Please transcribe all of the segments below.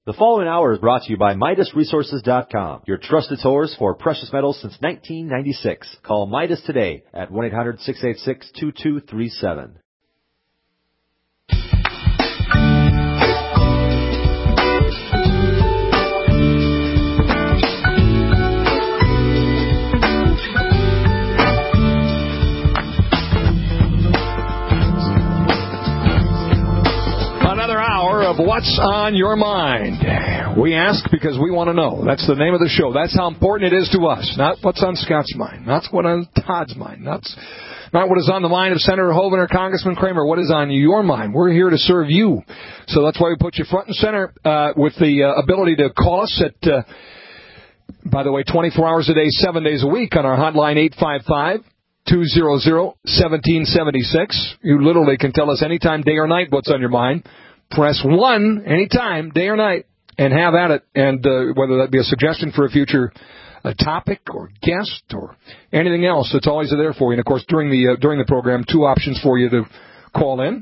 The following hour is brought to you by MidasResources.com, your trusted source for precious metals since 1996. Call Midas today at 1-800-686-2237. Of what's on your mind. We ask because we want to know. That's the name of the show. That's how important it is to us. Not what's on Scott's mind. Not what's on Todd's mind. Not what is on the mind of Senator Hoeven or Congressman Kramer. What is on your mind? We're here to serve you. So that's why we put you front and center with the ability to call us at, by the way, 24 hours a day, 7 days a week on our hotline 855-200-1776. You literally can tell us anytime, day or night, what's on your mind. Press 1 anytime, day or night, and have at it. And whether that be a suggestion for a future topic or guest or anything else, it's always there for you. And, of course, during the program, two options for you to call in.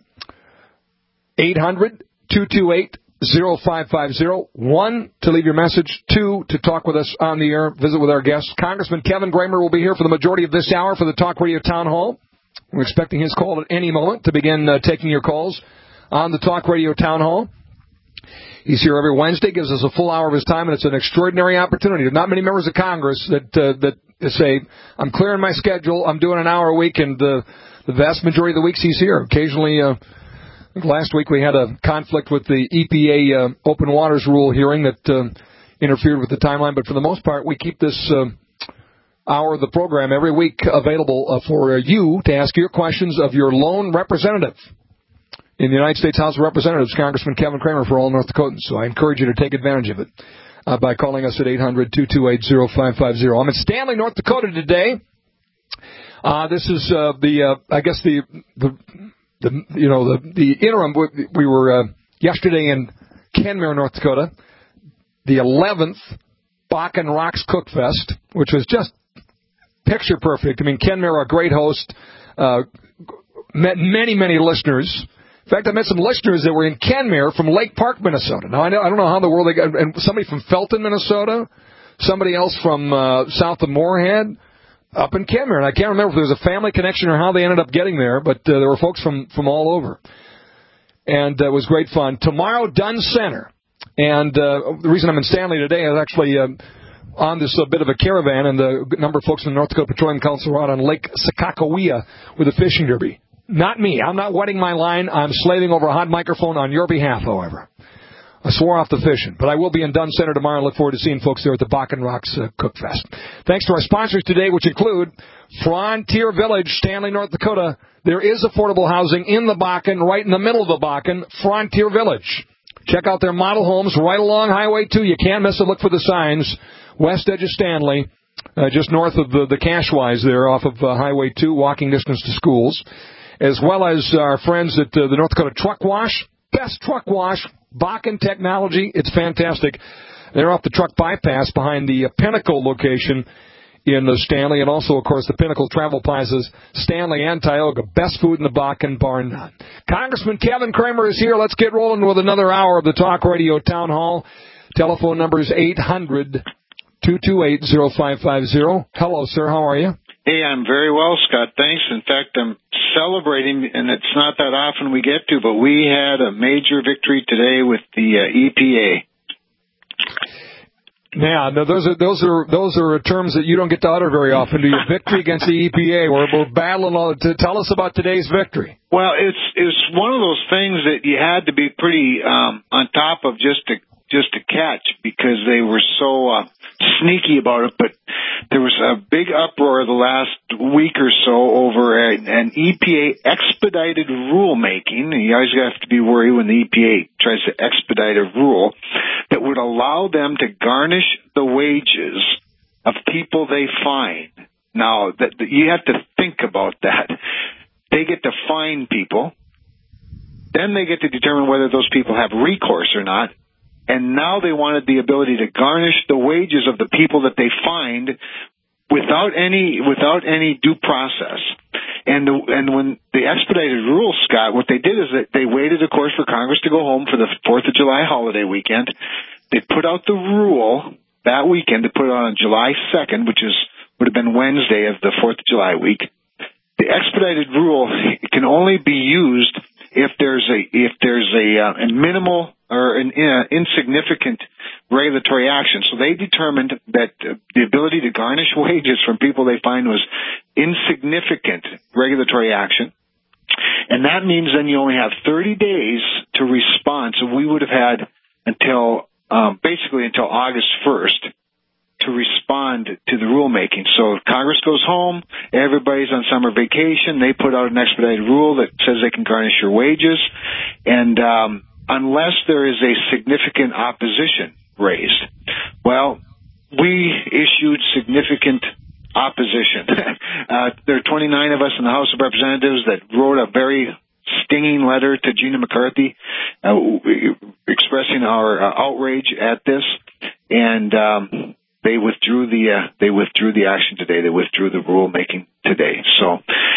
800-228-0550. 1, to leave your message. 2, to talk with us on the air, visit with our guests. Congressman Kevin Kramer will be here for the majority of this hour for the Talk Radio Town Hall. We're expecting his call at any moment to begin taking your calls on the Talk Radio Town Hall. He's here every Wednesday, gives us a full hour of his time, and it's an extraordinary opportunity. There are not many members of Congress that say, I'm clearing my schedule, I'm doing an hour a week, and the vast majority of the weeks he's here. Occasionally, I think last week we had a conflict with the EPA open waters rule hearing that interfered with the timeline, but for the most part, we keep this hour of the program every week available for you to ask your questions of your lone representative in the United States House of Representatives, Congressman Kevin Kramer, for all North Dakotans. So I encourage you to take advantage of it by calling us at 800-228-0550. I'm in Stanley, North Dakota today. This is the interim. We were yesterday in Kenmare, North Dakota, the 11th Bakken Rocks Cook Fest, which was just picture perfect. I mean, Kenmare, a great host, met many, many listeners. In fact, I met some listeners that were in Kenmare from Lake Park, Minnesota. Now, I don't know how in the world they got, and somebody from Felton, Minnesota, somebody else from south of Moorhead, up in Kenmare. And I can't remember if there was a family connection or how they ended up getting there, but there were folks from all over. And it was great fun. Tomorrow, Dunn Center. And the reason I'm in Stanley today is actually on this bit of a caravan, and the number of folks from the North Dakota Petroleum Council are out on Lake Sakakawea with a fishing derby. Not me. I'm not wetting my line. I'm slaving over a hot microphone on your behalf, however. I swore off the fishing. But I will be in Dunn Center tomorrow and look forward to seeing folks there at the Bakken Rocks Cook Fest. Thanks to our sponsors today, which include Frontier Village, Stanley, North Dakota. There is affordable housing in the Bakken, right in the middle of the Bakken, Frontier Village. Check out their model homes right along Highway 2. You can't miss it. Look for the signs. West edge of Stanley, just north of the Cashwise there off of Highway 2, walking distance to schools. As well as our friends at the North Dakota Truck Wash. Best truck wash, Bakken technology. It's fantastic. They're off the truck bypass behind the Pinnacle location in Stanley, and also, of course, the Pinnacle Travel Plazas, Stanley and Tioga. Best food in the Bakken, bar none. Congressman Kevin Kramer is here. Let's get rolling with another hour of the Talk Radio Town Hall. Telephone number is 800-228-0550. Hello, sir. How are you? Hey, I'm very well, Scott. Thanks. In fact, I'm celebrating, and it's not that often we get to, but we had a major victory today with the EPA. Yeah, no, those are terms that you don't get to utter very often. Do you? Victory against the EPA. We're battling all. Tell us about today's victory. Well, it's one of those things that you had to be pretty on top of just to catch, because they were so sneaky about it. But there was a big uproar the last week or so over an EPA expedited rulemaking. You always have to be worried when the EPA tries to expedite a rule that would allow them to garnish the wages of people they fine. Now, that you have to think about that. They get to fine people. Then they get to determine whether those people have recourse or not. And now they wanted the ability to garnish the wages of the people that they fined without any due process. And when the expedited rule, Scott, what they did is that they waited, of course, for Congress to go home for the 4th of July holiday weekend. They put out the rule that weekend. They put it on July 2nd, which would have been Wednesday of the 4th of July week. The expedited rule can only be used if there's a minimal or an insignificant regulatory action. So they determined that the ability to garnish wages from people they find was insignificant regulatory action. And that means then you only have 30 days to respond. So we would have had until August 1st to respond to the rulemaking. So if Congress goes home, everybody's on summer vacation, they put out an expedited rule that says they can garnish your wages, and unless there is a significant opposition raised. Well, we issued significant opposition. There are 29 of us in the House of Representatives that wrote a very stinging letter to Gina McCarthy expressing our outrage at this, and they withdrew the action today. They withdrew the rulemaking today. So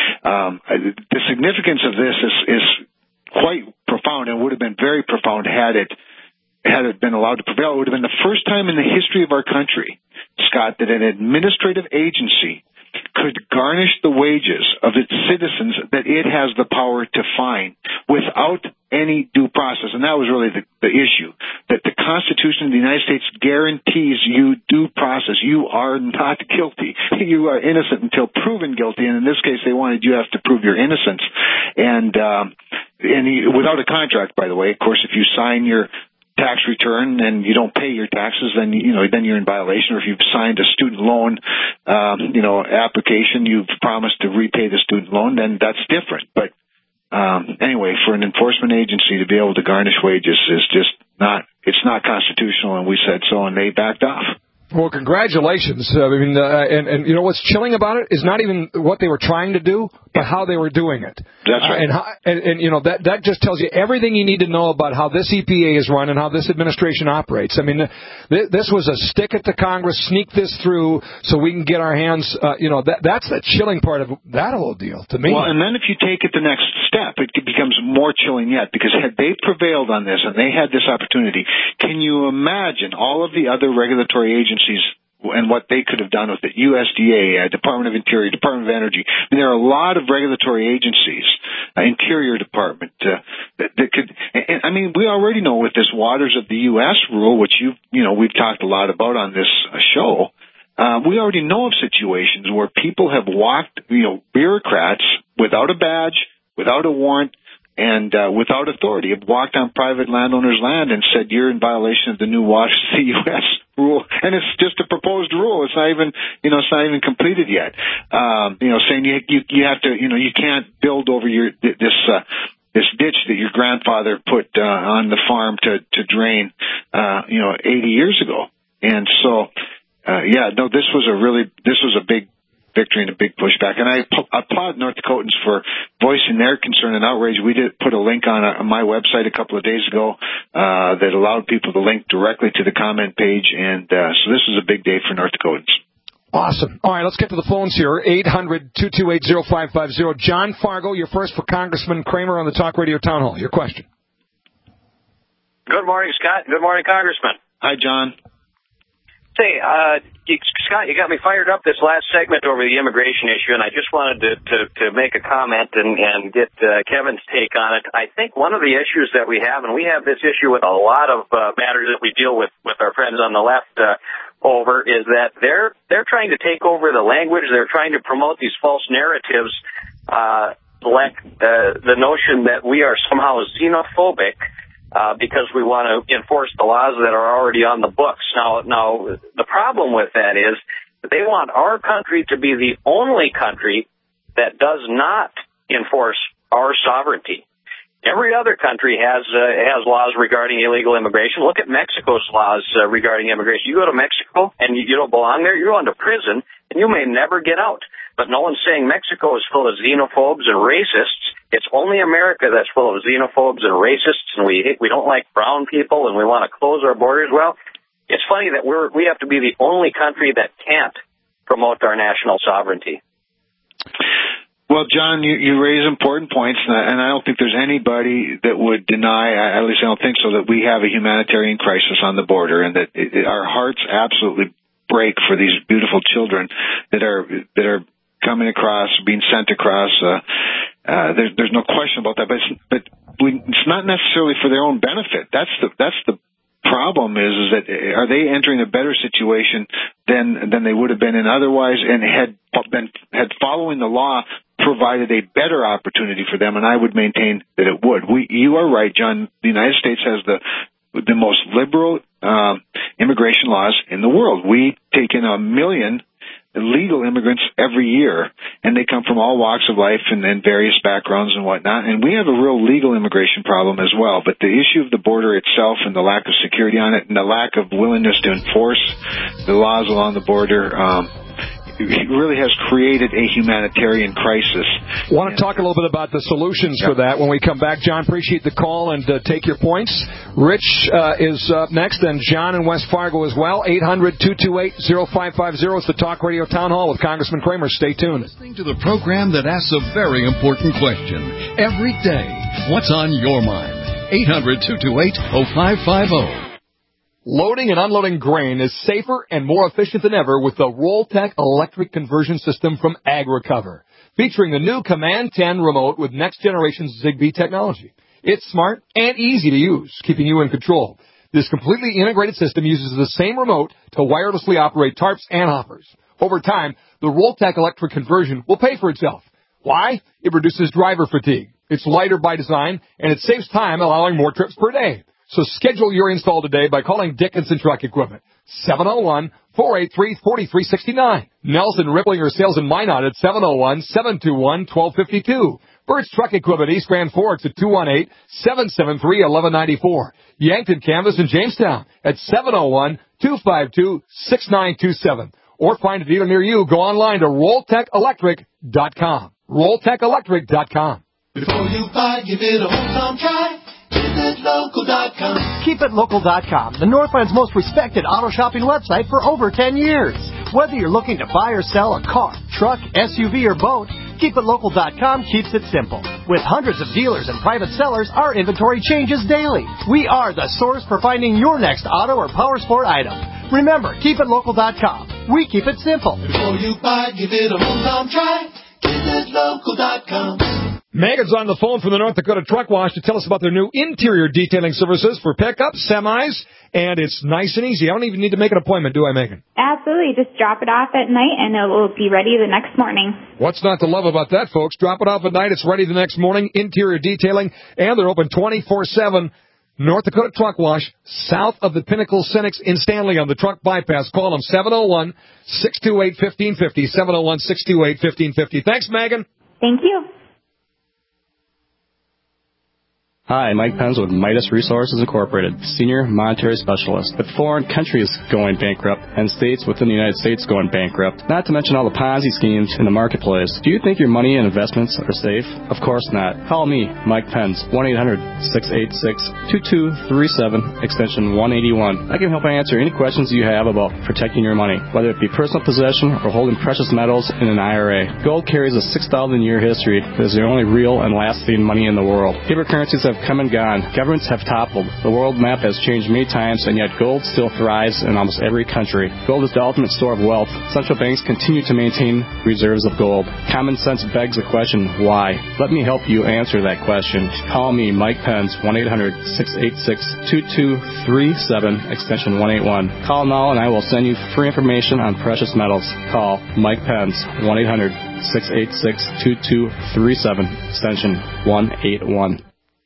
the significance of this is quite profound, and would have been very profound had it been allowed to prevail. It would have been the first time in the history of our country, Scott, that an administrative agency could garnish the wages of its citizens that it has the power to fine without any due process. And that was really the issue, that the Constitution of the United States guarantees you due process. You are not guilty. You are innocent until proven guilty. And in this case, they wanted you to have to prove your innocence. And without a contract, by the way. Of course, if you sign your tax return and you don't pay your taxes, then you're in violation. Or if you've signed a student loan, application, you've promised to repay the student loan, then that's different. But anyway, for an enforcement agency to be able to garnish wages is just it's not constitutional, and we said so, and they backed off. Well, congratulations. And you know what's chilling about it is not even what they were trying to do, but how they were doing it. That's right. And you know, that just tells you everything you need to know about how this EPA is run and how this administration operates. I mean, this was a stick it to Congress, sneak this through so we can get our hands, that's the chilling part of that whole deal to me. Well, and then if you take it the next step, it becomes more chilling yet, because had they prevailed on this and they had this opportunity, can you imagine all of the other regulatory agencies and what they could have done with it? USDA, Department of Interior, Department of Energy. I mean, there are a lot of regulatory agencies, Interior Department, that could. And I mean, we already know with this Waters of the U.S. rule, which we've talked a lot about on this show. We already know of situations where people have walked, bureaucrats without a badge, without a warrant, and without authority, have walked on private landowners' land and said, you're in violation of the new Waters of the U.S. rule. And it's just a proposed rule. It's not even completed yet. Saying you have to, you can't build over this ditch that your grandfather put on the farm to drain, 80 years ago. And so, this was a big victory and a big pushback. And I applaud North Dakotans for voicing their concern and outrage. We did put a link on my website a couple of days ago that allowed people to link directly to the comment page. And so this is a big day for North Dakotans. Awesome. All right, let's get to the phones here. 800-228-0550. John Fargo, you're first for Congressman Kramer on the Talk Radio Town Hall. Your question. Good morning, Scott. Good morning, Congressman. Hi, John. Say, Scott, you got me fired up this last segment over the immigration issue, and I just wanted to make a comment and get Kevin's take on it. I think one of the issues that we have, and we have this issue with a lot of matters that we deal with our friends on the left is that they're trying to take over the language. They're trying to promote these false narratives, like the notion that we are somehow xenophobic. Because we want to enforce the laws that are already on the books. Now, the problem with that is that they want our country to be the only country that does not enforce our sovereignty. Every other country has laws regarding illegal immigration. Look at Mexico's laws regarding immigration. You go to Mexico and you don't belong there, you're going to prison, and you may never get out. But no one's saying Mexico is full of xenophobes and racists. It's only America that's full of xenophobes and racists, and we don't like brown people, and we want to close our borders. Well, it's funny that we have to be the only country that can't promote our national sovereignty. Well, John, you raise important points, and I don't think there's anybody that would deny, at least I don't think so, that we have a humanitarian crisis on the border, and that our hearts absolutely break for these beautiful children that are coming across, being sent across. There's no question about that, but it's not necessarily for their own benefit. That's the problem is that are they entering a better situation than they would have been in otherwise, and had following the law provided a better opportunity for them, and I would maintain that it would. You are right, John. The United States has the most liberal immigration laws in the world. We take in 1 million illegal immigrants every year, and they come from all walks of life and various backgrounds and whatnot. And we have a real legal immigration problem as well. But the issue of the border itself and the lack of security on it and the lack of willingness to enforce the laws along the border it really has created a humanitarian crisis. I want to talk a little bit about the solutions for that when we come back. John, appreciate the call and take your points. Rich is up next, and John in West Fargo as well. 800-228-0550 is the Talk Radio Town Hall with Congressman Kramer. Stay tuned. Listening to the program that asks a very important question every day. What's on your mind? 800-228-0550. Loading and unloading grain is safer and more efficient than ever with the Rolltech electric conversion system from AgRecover, featuring the new Command 10 remote with next-generation Zigbee technology. It's smart and easy to use, keeping you in control. This completely integrated system uses the same remote to wirelessly operate tarps and hoppers. Over time, the Rolltech electric conversion will pay for itself. Why? It reduces driver fatigue. It's lighter by design, and it saves time, allowing more trips per day. So schedule your install today by calling Dickinson Truck Equipment, 701-483-4369. Nelson Ripplinger Sales in Minot at 701-721-1252. Birch Truck Equipment, East Grand Forks at 218-773-1194. Yankton Canvas in Jamestown at 701-252-6927. Or find a dealer near you. Go online to RolltechElectric.com. RolltechElectric.com. Before you buy, give it a home try. KeepItLocal.com. KeepItLocal.com, the Northland's most respected auto shopping website for over 10 years. Whether you're looking to buy or sell a car, truck, SUV, or boat, KeepItLocal.com keeps it simple. With hundreds of dealers and private sellers, our inventory changes daily. We are the source for finding your next auto or power sport item. Remember, KeepItLocal.com. We keep it simple. Before you buy, give it a home try. KeepItLocal.com. Megan's on the phone from the North Dakota Truck Wash to tell us about their new interior detailing services for pickups, semis, and it's nice and easy. I don't even need to make an appointment, do I, Megan? Absolutely. Just drop it off at night, and it will be ready the next morning. What's not to love about that, folks? Drop it off at night. It's ready the next morning. Interior detailing, and they're open 24/7. North Dakota Truck Wash, south of the Pinnacle Cynics in Stanley on the Truck Bypass. Call them 701-628-1550, 701-628-1550. Thanks, Megan. Thank you. Hi, Mike Penz with Midas Resources Incorporated, Senior Monetary Specialist. With foreign countries going bankrupt and states within the United States going bankrupt, not to mention all the Ponzi schemes in the marketplace, do you think your money and investments are safe? Of course not. Call me, Mike Penz, 1-800-686-2237, extension 181. I can help answer any questions you have about protecting your money, whether it be personal possession or holding precious metals in an IRA. Gold carries a 6,000-year history. It is the only real and lasting money in the world. Paper currencies have come and gone. Governments have toppled. The world map has changed many times, and yet gold still thrives in almost every country. Gold is the ultimate store of wealth. Central banks continue to maintain reserves of gold. Common sense begs the question, why? Let me help you answer that question. Call me, Mike Penz, 1-800-686-2237, extension 181. Call now and I will send you free information on precious metals. Call Mike Penz, 1-800-686-2237, extension 181.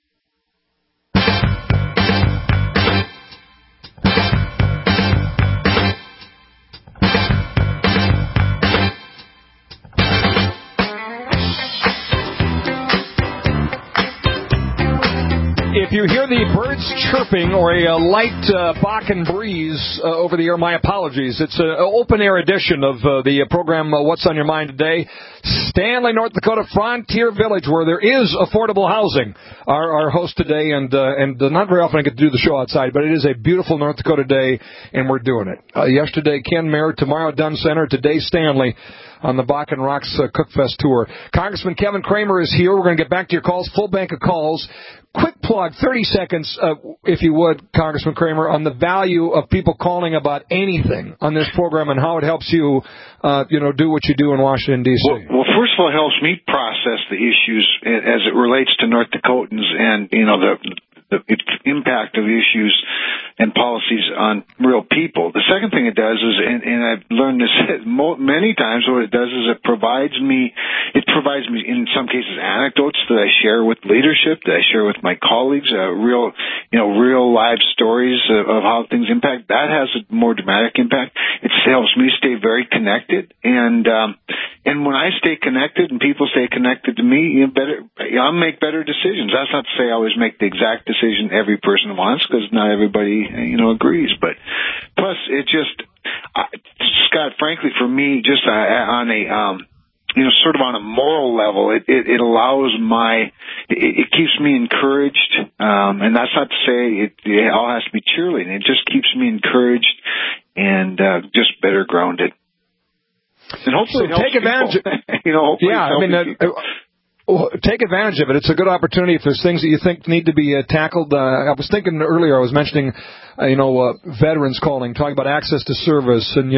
If you hear the birds chirping or a light Bakken breeze over the air, my apologies. It's an open-air edition of the program What's on Your Mind Today. Stanley, North Dakota, Frontier Village, where there is affordable housing. Our host today, and not very often I get to do the show outside, but it is a beautiful North Dakota day, and we're doing it. Yesterday, Ken Merritt, tomorrow, Dunn Center, today, Stanley. on the Bach and Rocks Cookfest tour. Congressman Kevin Cramer is here. We're going to get back to your calls, full bank of calls. Quick plug, 30 seconds, if you would, Congressman Cramer, on the value of people calling about anything on this program and how it helps you, do what you do in Washington, D.C. Well, first of all, it helps me process the issues as it relates to North Dakotans and, the impact of issues and policies on real people. The second thing it does is, and I've learned this many times, what it does is it provides me in some cases anecdotes that I share with leadership, that I share with my colleagues, real live stories of how things impact. That has a more dramatic impact. It helps me stay very connected, and when I stay connected and people stay connected to me, I'll make better decisions. That's not to say I always make the exact decision every person wants, because not everybody, agrees. But plus, it just, Scott, frankly, for me, just on a, sort of on a moral level, it allows it keeps me encouraged, and that's not to say it all has to be cheerleading. It just keeps me encouraged and just better grounded. And hopefully, take advantage of take advantage of it. It's a good opportunity if there's things that you think need to be tackled. I was thinking earlier, I was mentioning, veterans calling, talking about access to service, and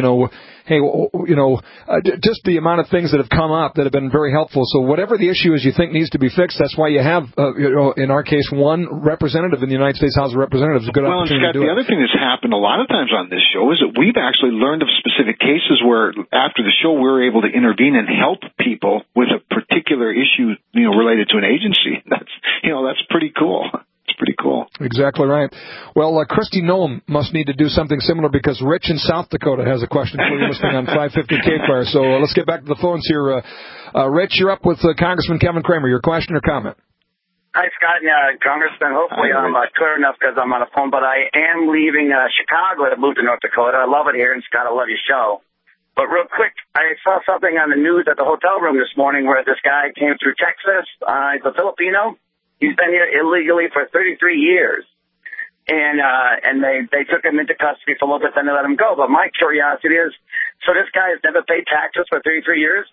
just the amount of things that have come up that have been very helpful. So whatever the issue is you think needs to be fixed, that's why you have, in our case, one representative in the United States House of Representatives. A good opportunity Scott, to do the other thing that's happened a lot of times on this show is that we've actually learned of specific cases where after the show we were able to intervene and help people with a particular issue, related to an agency. That's pretty cool. It's pretty cool. Exactly right. Well, Christy Noem must need to do something similar because Rich in South Dakota has a question for you listening on 550 K-Fire. So let's get back to the phones here. Rich, you're up with Congressman Kevin Cramer. Your question or comment? Hi, Scott. Congressman, hopefully I'm clear enough because I'm on the phone, but I am leaving Chicago to move to North Dakota. I love it here, and Scott, I love your show. But real quick, I saw something on the news at the hotel room this morning where this guy came through Texas. He's a Filipino. He's been here illegally for 33 years. And they took him into custody for a little bit, then they let him go. But my curiosity is, so this guy has never paid taxes for 33 years?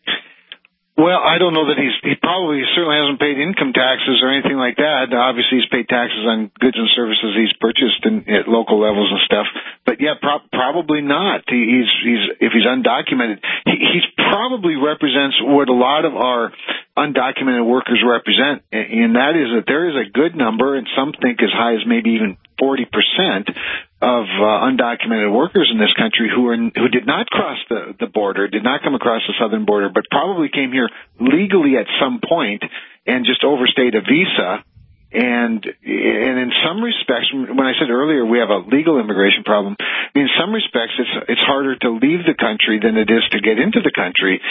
Well, I don't know that he certainly hasn't paid income taxes or anything like that. Obviously, he's paid taxes on goods and services he's purchased at local levels and stuff. But yeah, probably not. If he's undocumented, he probably represents what a lot of our undocumented workers represent, and that is that there is a good number, and some think as high as maybe even 40% of undocumented workers in this country who did not cross the border, did not come across the southern border, but probably came here legally at some point and just overstayed a visa. And in some respects, when I said earlier we have a legal immigration problem, in some respects it's harder to leave the country than it is to get into the country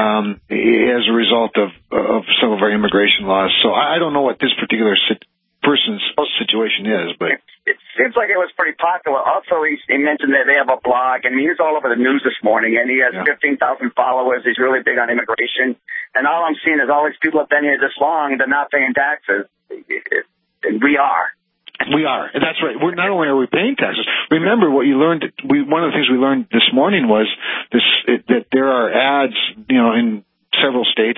as a result of some of our immigration laws. So I don't know what this particular person's situation is, but it seems like it was pretty popular. Also, he mentioned that they have a blog, and he's all over the news this morning, and he has 15,000 followers. He's really big on immigration, and all I'm seeing is all these people have been here this long, they're not paying taxes. And we are. We are. That's right. Not only are we paying taxes, remember what you learned, one of the things we learned this morning was that there are ads, in several states,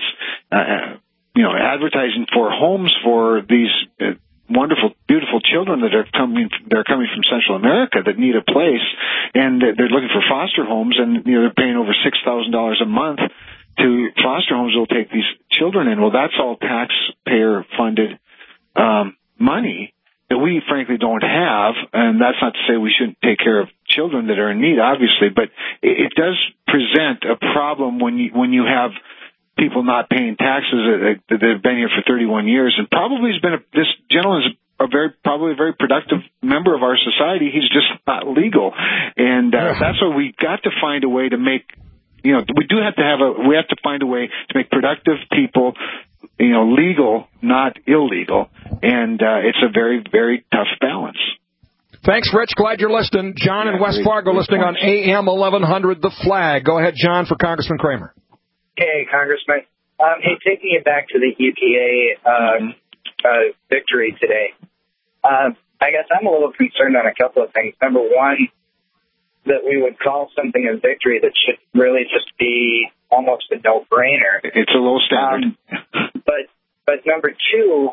advertising for homes for these wonderful, beautiful children that are coming from Central America that need a place, and they're looking for foster homes, and they're paying over $6,000 a month to foster homes that will take these children in. Well, that's all taxpayer funded money that we frankly don't have, and that's not to say we shouldn't take care of children that are in need, obviously, but it does present a problem when you have people not paying taxes that have been here for 31 years, and probably this gentleman is probably a very productive member of our society. He's just not legal, and that's why we got to find a way to make. We have to find a way to make productive people, legal, not illegal, and it's a very, very tough balance. Thanks, Rich. Glad you're listening. John in West Fargo listening on AM 1100 The Flag. Go ahead, John, for Congressman Cramer. Hey, Congressman. Hey, taking it back to the EPA victory today, I guess I'm a little concerned on a couple of things. Number one, that we would call something a victory that should really just be almost a no-brainer. It's a low standard. But number two,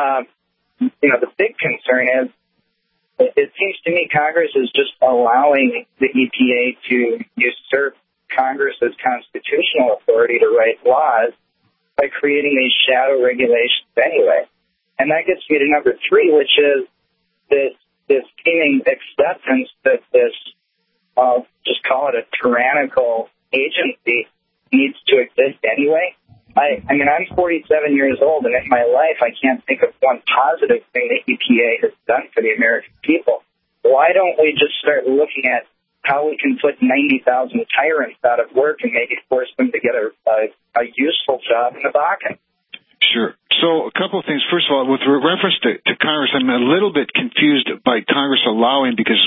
the big concern is it seems to me Congress is just allowing the EPA to usurp Congress's constitutional authority to write laws by creating these shadow regulations anyway. And that gets me to number three, which is this seeming acceptance that this, I'll just call it a tyrannical agency, needs to exist anyway. I mean, I'm 47 years old, and in my life, I can't think of one positive thing the EPA has done for the American people. Why don't we just start looking at how we can put 90,000 tyrants out of work and maybe force them to get a useful job in the Bakken? Sure. So a couple of things. First of all, with reference to Congress, I'm a little bit confused by Congress allowing, because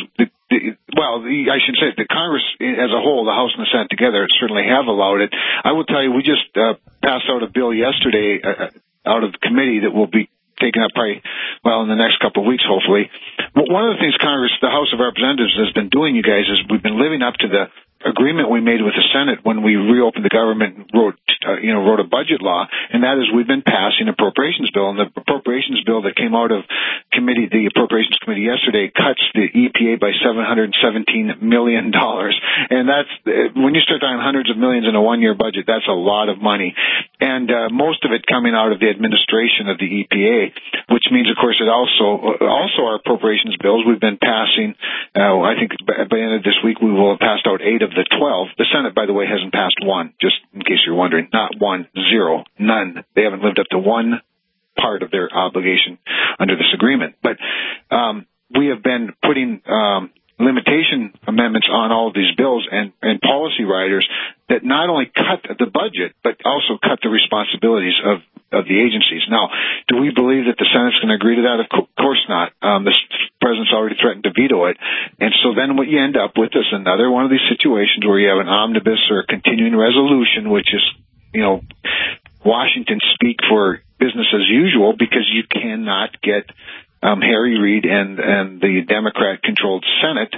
I should say the Congress as a whole, the House and the Senate together, certainly have allowed it. I will tell you, we just passed out a bill yesterday out of the committee that will be taken up probably, in the next couple of weeks, hopefully. One of the things Congress, the House of Representatives, has been doing, you guys, is we've been living up to the agreement we made with the Senate when we reopened the government and wrote a budget law, and that is we've been passing an appropriations bill, and the appropriations bill that came out of the Appropriations Committee yesterday cuts the EPA by $717 million, and that's, when you start talking hundreds of millions in a one-year budget, that's a lot of money, and most of it coming out of the administration of the EPA, which means, of course, it also our appropriations bills we've been passing. I think by the end of this week we will have passed out 8 of the 12. The Senate, by the way, hasn't passed one, just in case you're wondering. Not one, zero, none. They haven't lived up to one part of their obligation under this agreement. But we have been putting limitation amendments on all of these bills and policy riders that not only cut the budget, but also cut the responsibilities of the agencies. Now, do we believe that the Senate's going to agree to that? Of course not. The President's already threatened to veto it. And so then what you end up with is another one of these situations where you have an omnibus or a continuing resolution, which is, Washington speak for business as usual, because you cannot get Harry Reid and the Democrat-controlled Senate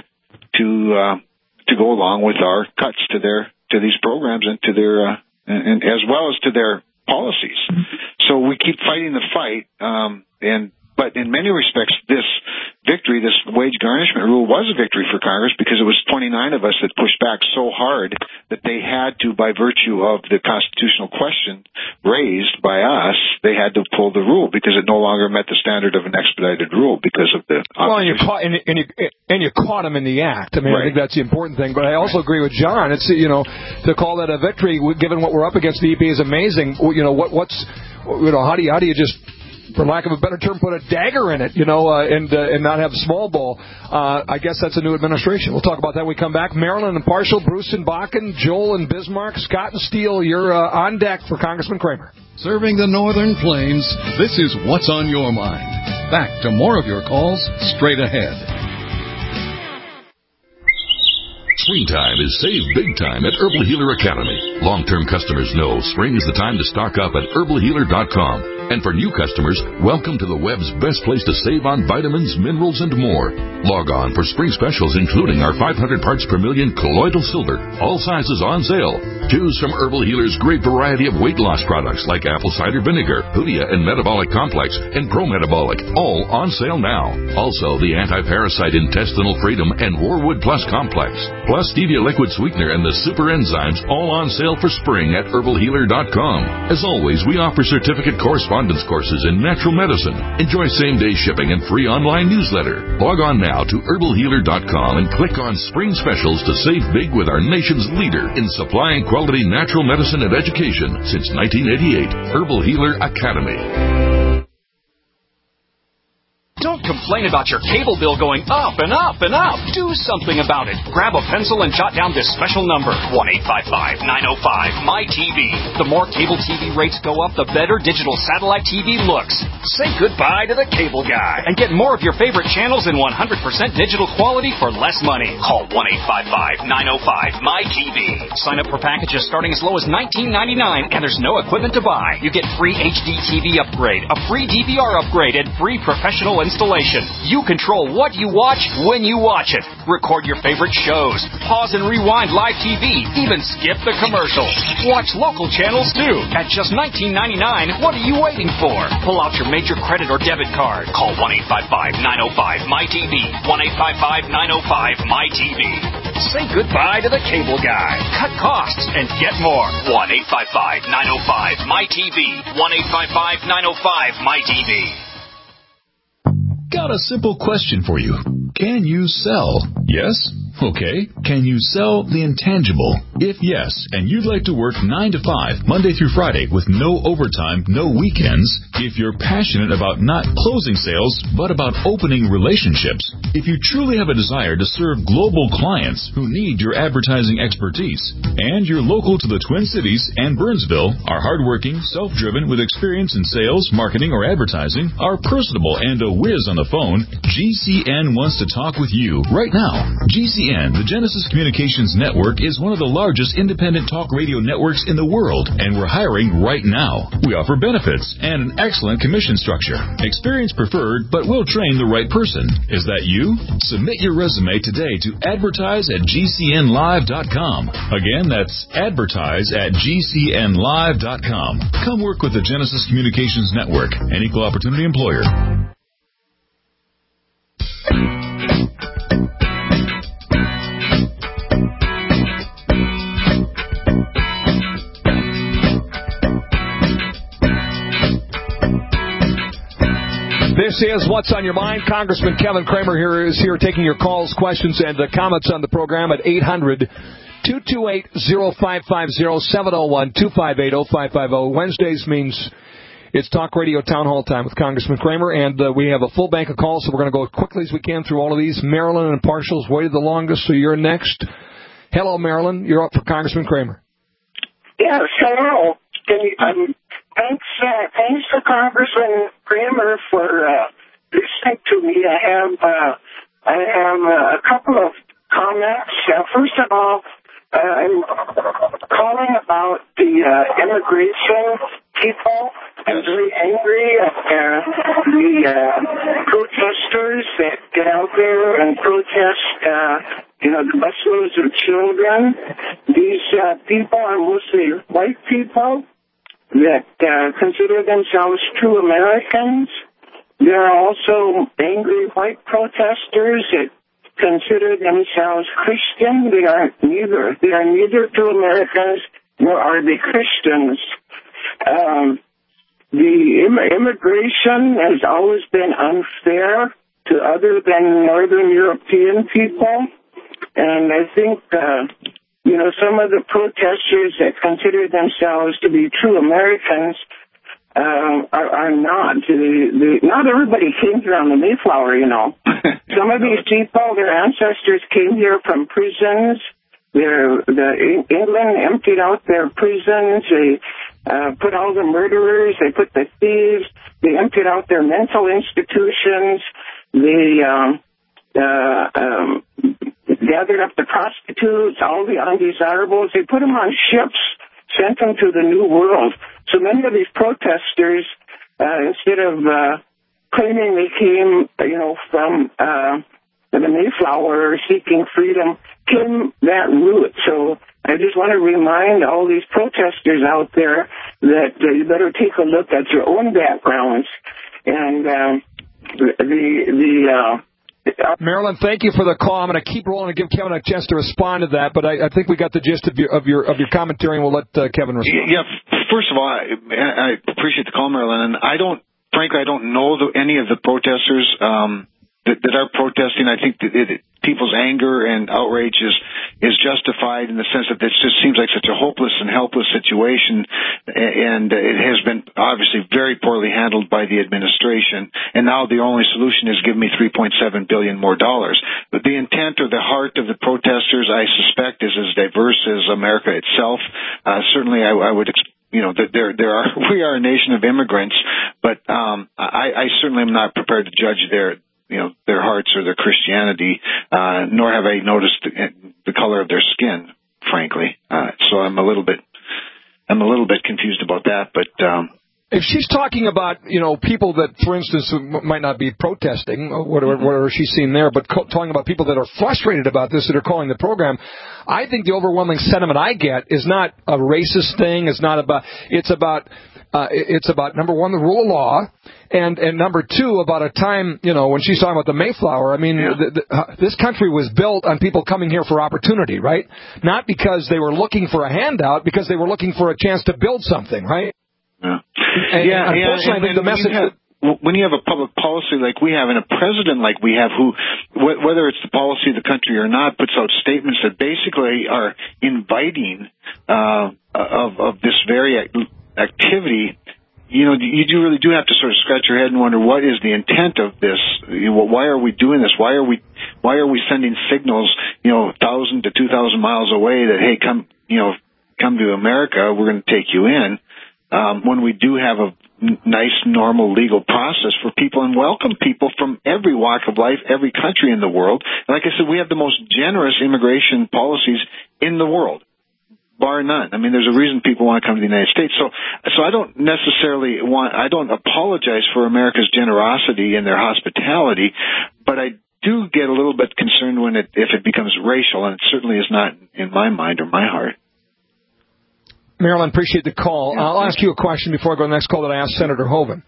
to go along with our cuts to these programs and to their and as well as to their policies. So we keep fighting the fight, but in many respects, this victory, this wage garnishment rule, was a victory for Congress, because it was 29 of us that pushed back so hard that they had to, by virtue of the constitutional question raised by us, they had to pull the rule because it no longer met the standard of an expedited rule because of the opposition. And you caught them in the act. I mean, right. I think that's the important thing. But I also agree with John. It's to call that a victory, given what we're up against, the EPA is amazing. How do you just, for lack of a better term, put a dagger in it, and not have small ball. I guess that's a new administration. We'll talk about that when we come back. Maryland and Partial, Bruce and Bakken, Joel and Bismarck, Scott and Steele, you're on deck for Congressman Kramer. Serving the Northern Plains, this is What's on Your Mind. Back to more of your calls straight ahead. Springtime is save big time at Herbal Healer Academy. Long-term customers know spring is the time to stock up at herbalhealer.com. And for new customers, welcome to the web's best place to save on vitamins, minerals, and more. Log on for spring specials, including our 500 parts per million colloidal silver, all sizes on sale. Choose from Herbal Healer's great variety of weight loss products like apple cider vinegar, Hoodia and Metabolic Complex, and Pro-Metabolic, all on sale now. Also, the anti-parasite intestinal freedom and Warwood Plus Complex, plus stevia liquid sweetener and the super enzymes, all on sale for spring at herbalhealer.com. As always, we offer certificate correspondence courses in natural medicine. Enjoy same-day shipping and free online newsletter. Log on now to herbalhealer.com and click on Spring Specials to save big with our nation's leader in supplying quality natural medicine and education since 1988, Herbal Healer Academy. Don't complain about your cable bill going up and up and up. Do something about it. Grab a pencil and jot down this special number, 1-855-905-MY-TV. The more cable TV rates go up, the better digital satellite TV looks. Say goodbye to the cable guy and get more of your favorite channels in 100% digital quality for less money. Call 1-855-905-MY-TV. Sign up for packages starting as low as $19.99, and there's no equipment to buy. You get free HD TV upgrade, a free DVR upgrade, and free professional installation. You control what you watch when you watch it. Record your favorite shows. Pause and rewind live TV. Even skip the commercials. Watch local channels too. At just $19.99, what are you waiting for? Pull out your major credit or debit card. Call 1-855-905-MyTV. 1-855-905-MyTV. Say goodbye to the cable guy. Cut costs and get more. 1-855-905-MyTV. 1-855-905-MyTV. Got a simple question for you. Can you sell? Yes? Okay. Can you sell the intangible? If yes, and you'd like to work 9 to 5, Monday through Friday, with no overtime, no weekends, if you're passionate about not closing sales, but about opening relationships, if you truly have a desire to serve global clients who need your advertising expertise, and you're local to the Twin Cities and Burnsville, are hardworking, self-driven, with experience in sales, marketing, or advertising, are personable, and a whiz on the phone, GCN wants to talk with you right now. GCN, the Genesis Communications Network, is one of the largest independent talk radio networks in the world, and we're hiring right now. We offer benefits and an excellent commission structure. Experience preferred, but we'll train the right person. Is that you? Submit your resume today to advertise@gcnlive.com. Again, that's advertise@gcnlive.com. Come work with the Genesis Communications Network, an equal opportunity employer. This is What's on Your Mind. Congressman Kevin Cramer is here taking your calls, questions, and comments on the program at 800-228-0550, 701-258-0550. Wednesdays means it's Talk Radio Town Hall time with Congressman Cramer, and we have a full bank of calls, so we're going to go as quickly as we can through all of these. Marilyn and Partials waited the longest, so you're next. Hello, Marilyn. You're up for Congressman Cramer. Yes, hello. Thanks to Congressman Cramer for listening to me. I have a couple of comments. First of all, I'm calling about the immigration people. I'm very angry at the protesters that get out there and protest, the busloads of children. These people are mostly white people that consider themselves true Americans. There are also angry white protesters that consider themselves Christian. They are neither. They are neither true Americans nor are they Christians. The immigration has always been unfair to other than Northern European people. And I think, some of the protesters that consider themselves to be true Americans are not. Not everybody came here on the Mayflower, Some of these people, their ancestors came here from prisons. England emptied out their prisons. They put all the murderers. They put the thieves. They emptied out their mental institutions. They gathered up the prostitutes, all the undesirables. They put them on ships, sent them to the New World. So many of these protesters, instead of claiming they came, from the Mayflower seeking freedom, came that route. So I just want to remind all these protesters out there that you better take a look at your own backgrounds. And Marilyn, thank you for the call. I'm going to keep rolling and give Kevin a chance to respond to that, but I think we got the gist of your commentary, and we'll let Kevin respond. Yeah, first of all, I appreciate the call, Marilyn, and I don't know any of the protesters that are protesting. I think that people's anger and outrage is justified in the sense that it just seems like such a hopeless and helpless situation, and it has been obviously very poorly handled by the administration. And now the only solution is give me $3.7 billion more dollars. But the intent or the heart of the protesters, I suspect, is as diverse as America itself. Certainly, I would. That we are a nation of immigrants, but I certainly am not prepared to judge their hearts or their Christianity, nor have I noticed the color of their skin, frankly. So I'm a little bit confused about that. But if if she's talking about, people that, for instance, might not be protesting, whatever she's seen there, but talking about people that are frustrated about this, that are calling the program, I think the overwhelming sentiment I get is not a racist thing. It's about number one, the rule of law, and number two, about a time, when she's talking about the Mayflower. I mean, this country was built on people coming here for opportunity, right? Not because they were looking for a handout, because they were looking for a chance to build something, right? Yeah. Unfortunately, I think the message. When you have a public policy like we have and a president like we have who, whether it's the policy of the country or not, puts out statements that basically are inviting of this very activity, you really do have to sort of scratch your head and wonder what is the intent of this. Why are we doing this? Why are we sending signals, 1,000 to 2,000 miles away that, hey, come to America, we're going to take you in, when we do have a nice, normal legal process for people and welcome people from every walk of life, every country in the world. And like I said, we have the most generous immigration policies in the world, bar none. I mean, there's a reason people want to come to the United States. So I don't necessarily I don't apologize for America's generosity and their hospitality, but I do get a little bit concerned if it becomes racial, and it certainly is not in my mind or my heart. Marilyn, appreciate the call. I'll ask you a question before I go to the next call that I asked Senator Hoeven.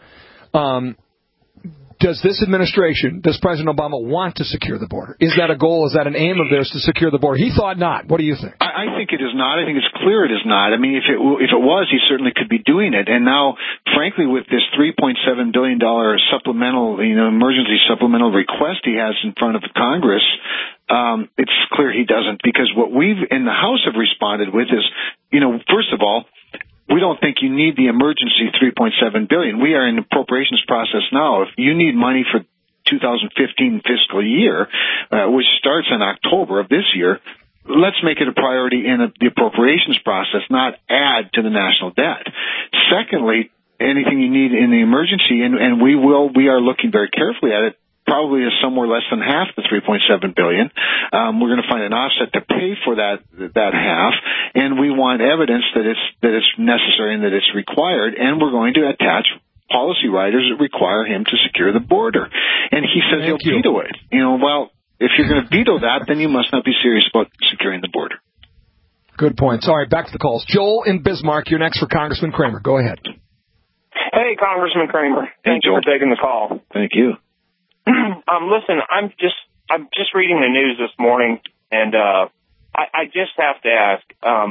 Does this administration, does President Obama want to secure the border? Is that a goal? Is that an aim of theirs to secure the border? He thought not. What do you think? I think it is not. I think it's clear it is not. I mean, if it was, he certainly could be doing it. And now, frankly, with this $3.7 billion supplemental, emergency supplemental request he has in front of Congress, it's clear he doesn't, because what we've in the House have responded with is, first of all, we don't think you need the emergency $3.7 billion. We are in the appropriations process now. If you need money for 2015 fiscal year, which starts in October of this year, let's make it a priority in the appropriations process, not add to the national debt. Secondly, anything you need in the emergency, and we are looking very carefully at it, probably is somewhere less than half the $3.7 billion. We're going to find an offset to pay for that half, and we want evidence that it's necessary and that it's required, and we're going to attach policy riders that require him to secure the border. And he says he'll veto it. Well, if you're going to veto that, then you must not be serious about securing the border. Good points. All right, back to the calls. Joel in Bismarck, you're next for Congressman Kramer. Go ahead. Hey, Congressman Kramer. Thank you for taking the call. Thank you. Listen, I'm just reading the news this morning, and I just have to ask.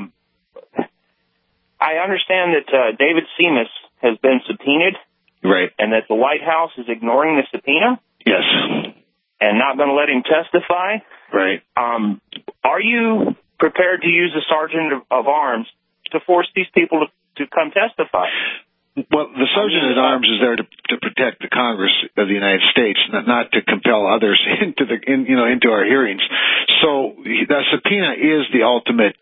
I understand that David Seamus has been subpoenaed, right, and that the White House is ignoring the subpoena. Yes, and not going to let him testify. Right. Are you prepared to use the Sergeant of Arms to force these people to come testify? Well, the Sergeant at Arms is there to protect the Congress of the United States, not to compel others into our hearings. So the subpoena is the ultimate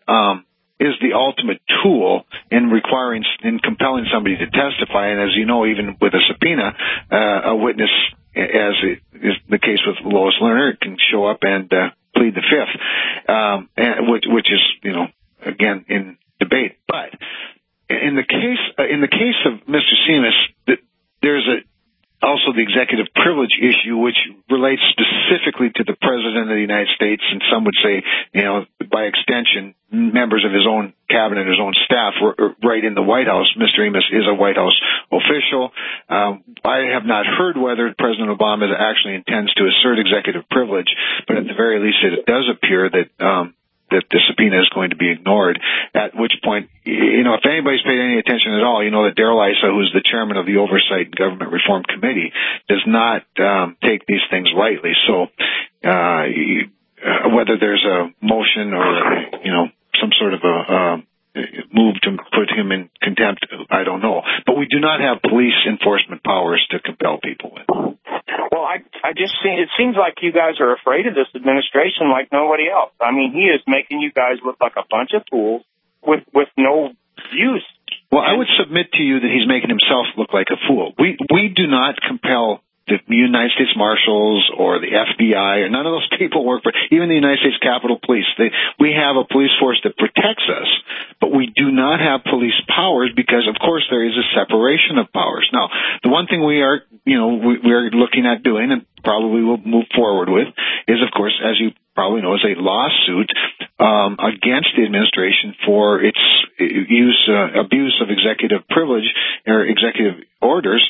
tool in compelling somebody to testify. And as you know, even with a subpoena, a witness, as is the case with Lois Lerner, can show up and plead the fifth, which is again in debate, but. In the case of Mr. Seamus, there's also the executive privilege issue, which relates specifically to the President of the United States, and some would say, by extension, members of his own cabinet, his own staff, right in the White House. Mr. Seamus is a White House official. I have not heard whether President Obama actually intends to assert executive privilege, but at the very least, it does appear that the subpoena is going to be ignored, at which point, if anybody's paid any attention at all, that Darrell Issa, who's the chairman of the Oversight and Government Reform Committee, does not take these things lightly. So whether there's a motion or, some sort of a move to put him in contempt, I don't know. But we do not have police enforcement powers to compel people with. Well, I just see, it seems like you guys are afraid of this administration like nobody else. I mean, he is making you guys look like a bunch of fools with no use. Well, I would submit to you that he's making himself look like a fool. We do not compel the United States Marshals or the FBI, or none of those people work for even the United States Capitol Police. We have a police force that protects us, but we do not have police powers because, of course, there is a separation of powers. Now, the one thing we are looking at doing, and probably will move forward with, is, of course, as you probably know, is a lawsuit against the administration for its abuse of executive privilege or executive orders.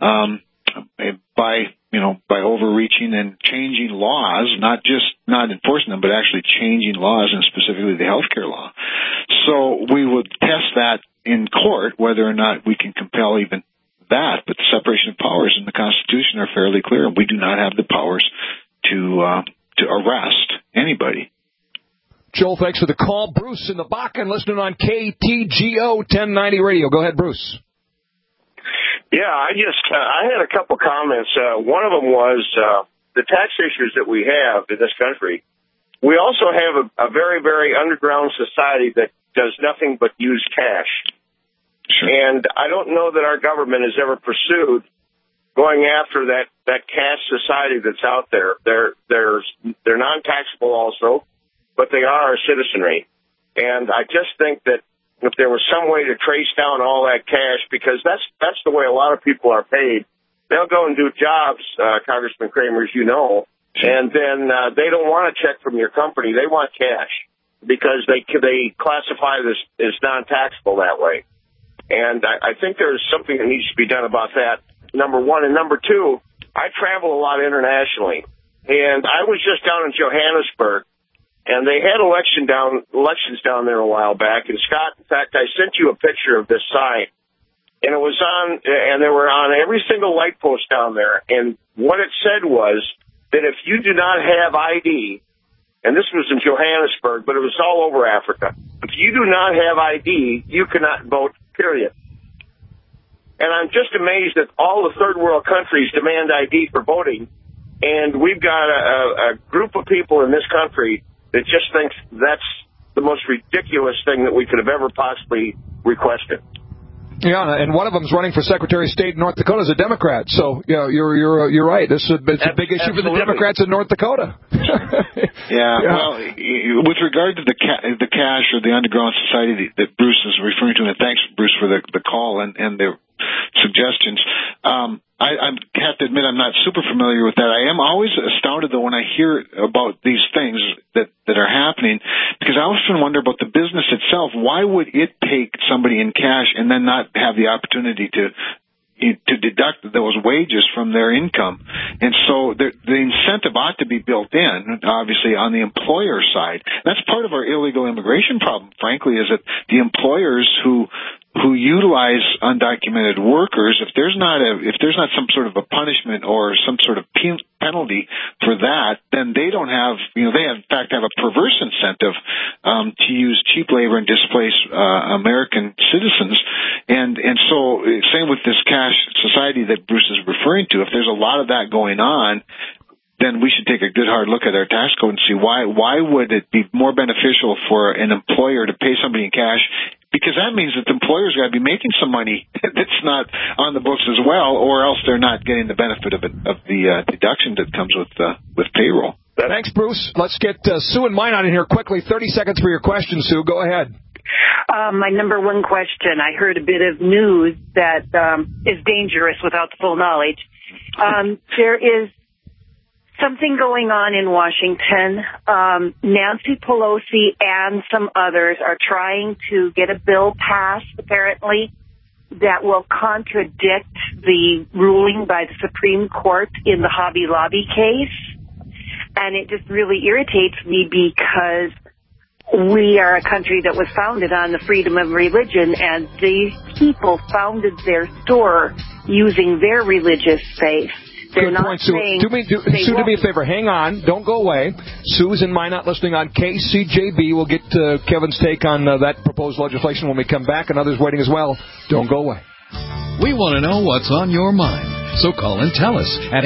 By overreaching and changing laws, not enforcing them, but actually changing laws, and specifically the healthcare law. So we would test that in court, whether or not we can compel even that. But the separation of powers in the Constitution are fairly clear. We do not have the powers to arrest anybody. Joel, thanks for the call. Bruce in the Bakken, listening on KTGO 1090 Radio. Go ahead, Bruce. Yeah, I had a couple comments. One of them was the tax issues that we have in this country. We also have a very, very underground society that does nothing but use cash. Sure. And I don't know that our government has ever pursued going after that cash society that's out there. They're non-taxable also, but they are our citizenry. And I just think that if there was some way to trace down all that cash, because that's the way a lot of people are paid. They'll go and do jobs, Congressman Kramer, as you know, and then they don't want a check from your company. They want cash because they classify this as non-taxable that way. And I think there's something that needs to be done about that, number one. And number two, I travel a lot internationally, and I was just down in Johannesburg. And they had elections down there a while back. And Scott, in fact, I sent you a picture of this sign. And it was and they were on every single light post down there. And what it said was that if you do not have ID, and this was in Johannesburg, but it was all over Africa. If you do not have ID, you cannot vote, period. And I'm just amazed that all the third world countries demand ID for voting. And we've got a group of people in this country that just thinks that's the most ridiculous thing that we could have ever possibly requested. Yeah, and one of them's running for Secretary of State in North Dakota as a Democrat. So, you're right. It's a big issue for the Democrats in North Dakota. Yeah. Well, with regard to the cash or the underground society that Bruce is referring to, and thanks, Bruce, for the call and the suggestions. I have to admit I'm not super familiar with that. I am always astounded, though, when I hear about these things that are happening, because I often wonder about the business itself. Why would it take somebody in cash and then not have the opportunity to deduct those wages from their income? And so the incentive ought to be built in, obviously, on the employer side. That's part of our illegal immigration problem, frankly, is that the employers who utilize undocumented workers, if there's not some sort of a punishment or some sort of penalty for that, then they don't have, they in fact have a perverse incentive to use cheap labor and displace American citizens. And so same with this cash society that Bruce is referring to. If there's a lot of that going on, then we should take a good hard look at our tax code and see why would it be more beneficial for an employer to pay somebody in cash, because that means that the employer's got to be making some money that's not on the books as well, or else they're not getting the benefit of the deduction that comes with payroll. Thanks, Bruce. Let's get Sue and Minot in here quickly. 30 seconds for your question, Sue. Go ahead. My number one question, I heard a bit of news that is dangerous without the full knowledge. There is something going on in Washington. Nancy Pelosi and some others are trying to get a bill passed, apparently, that will contradict the ruling by the Supreme Court in the Hobby Lobby case. And it just really irritates me because we are a country that was founded on the freedom of religion, and these people founded their store using their religious faith. They're Good point, Sue. Sue, do me a favor. Hang on. Don't go away. Sue's and Minot listening on KCJB. We'll get Kevin's take on that proposed legislation when we come back, and others waiting as well. Don't go away. We want to know what's on your mind. So call and tell us at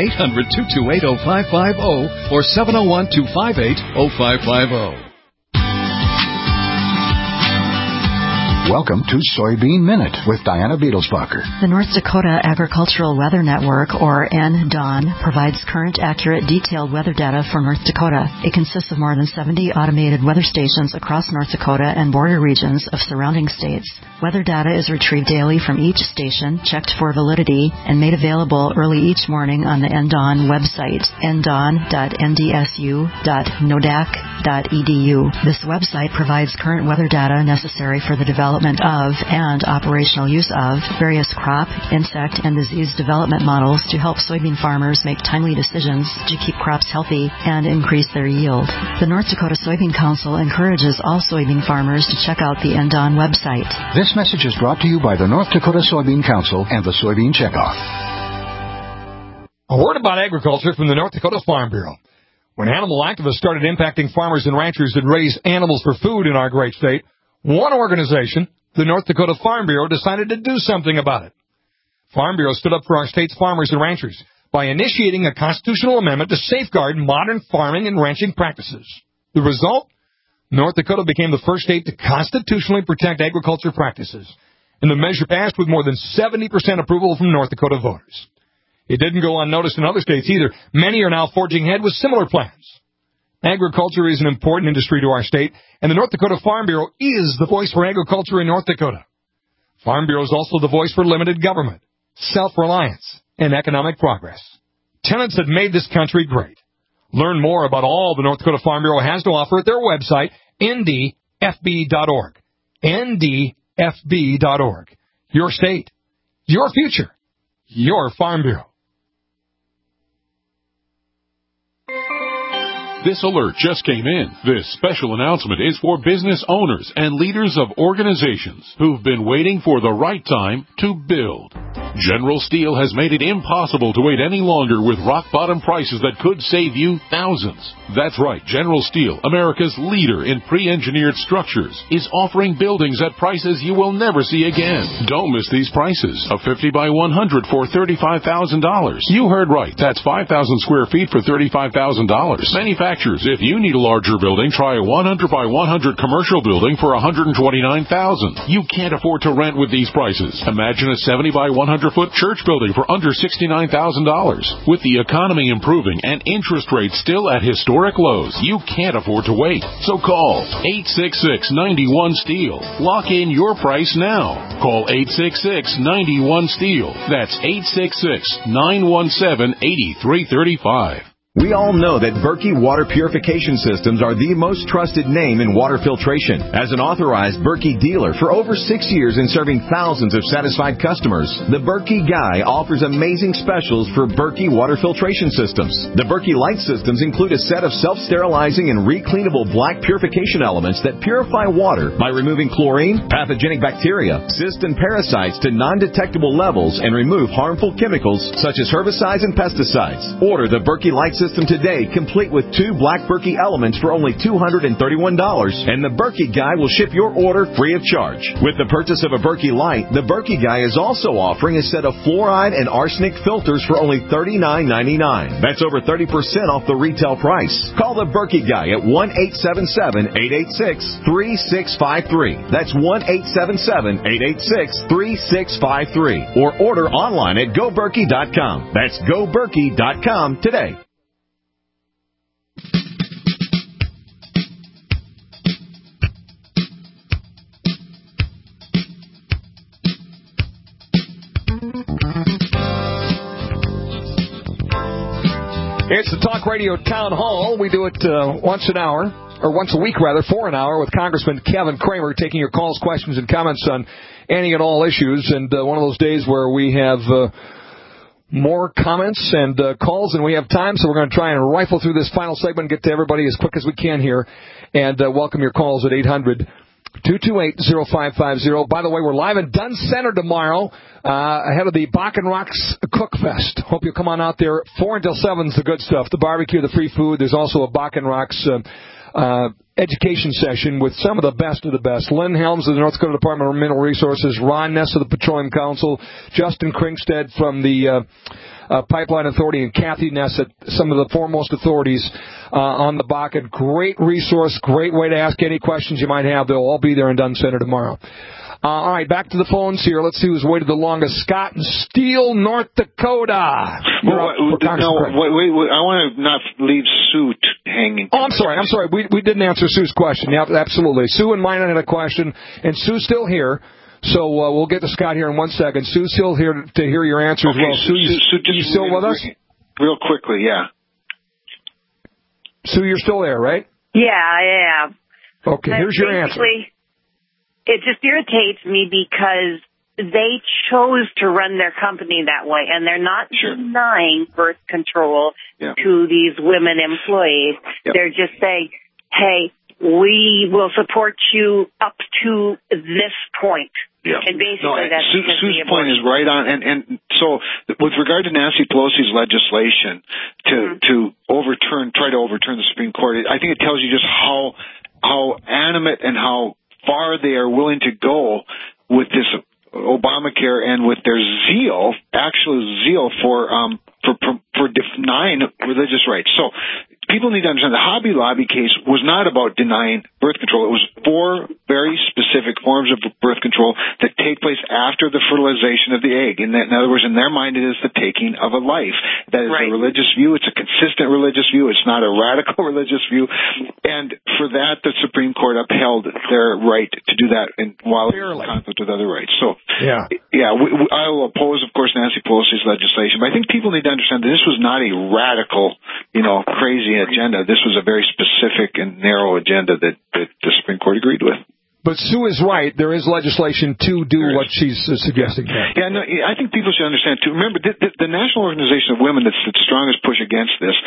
800-228-0550 or 701-258-0550. Welcome to Soybean Minute with Diana Beadlesbacher. The North Dakota Agricultural Weather Network, or NDON, provides current, accurate, detailed weather data for North Dakota. It consists of more than 70 automated weather stations across North Dakota and border regions of surrounding states. Weather data is retrieved daily from each station, checked for validity, and made available early each morning on the NDON website, ndon.ndsu.nodac.edu. This website provides current weather data necessary for the development of and operational use of various crop, insect, and disease development models to help soybean farmers make timely decisions to keep crops healthy and increase their yield. The North Dakota Soybean Council encourages all soybean farmers to check out the NDON website. This message is brought to you by the North Dakota Soybean Council and the Soybean Checkoff. A word about agriculture from the North Dakota Farm Bureau. When animal activists started impacting farmers and ranchers that raise animals for food in our great state, one organization, the North Dakota Farm Bureau, decided to do something about it. Farm Bureau stood up for our state's farmers and ranchers by initiating a constitutional amendment to safeguard modern farming and ranching practices. The result? North Dakota became the first state to constitutionally protect agriculture practices, and the measure passed with more than 70% approval from North Dakota voters. It didn't go unnoticed in other states either. Many are now forging ahead with similar plans. Agriculture is an important industry to our state, and the North Dakota Farm Bureau is the voice for agriculture in North Dakota. Farm Bureau is also the voice for limited government, self-reliance, and economic progress. Tenets that made this country great. Learn more about all the North Dakota Farm Bureau has to offer at their website, ndfb.org. ndfb.org. Your state, your future, your Farm Bureau. This alert just came in. This special announcement is for business owners and leaders of organizations who've been waiting for the right time to build. General Steel has made it impossible to wait any longer with rock-bottom prices that could save you thousands. That's right, General Steel, America's leader in pre-engineered structures, is offering buildings at prices you will never see again. Don't miss these prices. A 50 by 100 for $35,000. You heard right. That's 5,000 square feet for $35,000. Manufacturers, if you need a larger building, try a 100 by 100 commercial building for $129,000. You can't afford to rent with these prices. Imagine a 70 by 100-foot church building for under $69,000. With the economy improving and interest rates still at historic lows, you can't afford to wait. So call 866-91-STEEL. Lock in your price now. Call 866-91-STEEL. That's 866-917-8335. We all know that Berkey Water Purification Systems are the most trusted name in water filtration. As an authorized Berkey dealer for over 6 years and serving thousands of satisfied customers, the Berkey Guy offers amazing specials for Berkey Water Filtration Systems. The Berkey Light Systems include a set of self-sterilizing and recleanable black purification elements that purify water by removing chlorine, pathogenic bacteria, cysts, and parasites to non-detectable levels and remove harmful chemicals such as herbicides and pesticides. Order the Berkey Light System today, complete with 2 black Berkey elements for only $231, and the Berkey Guy will ship your order free of charge. With the purchase of a Berkey Light, the Berkey Guy is also offering a set of fluoride and arsenic filters for only $39.99. That's over 30% off the retail price. Call the Berkey Guy at 1-877-886-3653. That's 1-877-886-3653. Or order online at GoBerkey.com. That's GoBerkey.com today. It's the Talk Radio Town Hall. We do it once a week for an hour, with Congressman Kevin Cramer taking your calls, questions, and comments on any and all issues. And one of those days where we have more comments and calls than we have time, so we're going to try and rifle through this final segment and get to everybody as quick as we can here. And welcome your calls at 800-228-0550. By the way, we're live in Dunn Center tomorrow ahead of the Bakken Rocks Cook Fest. Hope you'll come on out there. 4 until 7 is the good stuff. The barbecue, the free food. There's also a Bakken Rocks education session with some of the best of the best. Lynn Helms of the North Dakota Department of Mineral Resources, Ron Ness of the Petroleum Council, Justin Krinkstead from the Pipeline Authority, and Kathy Ness, some of the foremost authorities on the Bakken. Great resource, great way to ask any questions you might have. They'll all be there in Dunn Center tomorrow. All right, back to the phones here. Let's see who's waited the longest. Scott in Steele, North Dakota. Wait. I want to not leave Sue hanging. Oh, I'm sorry. We didn't answer Sue's question. Yeah, absolutely. Sue and mine had a question, and Sue's still here. So we'll get to Scott here in 1 second. Sue's still here to hear your answer as well. Sue, you still with us? Real quickly, yeah. Sue, you're still there, right? Yeah, I am. Okay, here's your answer. It just irritates me because they chose to run their company that way, and they're not denying birth control to these women employees. Yep. They're just saying, hey, we will support you up to this point. Yeah. And basically that's Sue's point is right on. And so with regard to Nancy Pelosi's legislation to try to overturn the Supreme Court, I think it tells you just how animate and how far they are willing to go with this Obamacare and with their actual zeal for denying religious rights. So people need to understand the Hobby Lobby case was not about denying birth control. It was 4 very specific forms of birth control that take place after the fertilization of the egg. In other words, in their mind, it is the taking of a life. That is a religious view. It's a consistent religious view. It's not a radical religious view. And for that, the Supreme Court upheld their right to do that while it was in conflict with other rights. So, I will oppose, of course, Nancy Pelosi's legislation. But I think people need to understand that this was not a radical, crazy agenda. This was a very specific and narrow agenda that the Supreme Court agreed with. But Sue is right. There is legislation to do what she's suggesting. Yeah, no, I think people should understand, too. Remember, the National Organization of Women that's the strongest push against this,